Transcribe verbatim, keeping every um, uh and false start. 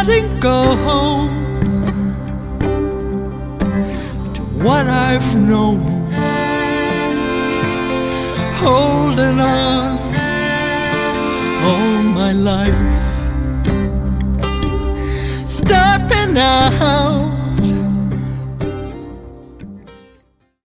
letting go to what I've known, holding on all my life, stepping out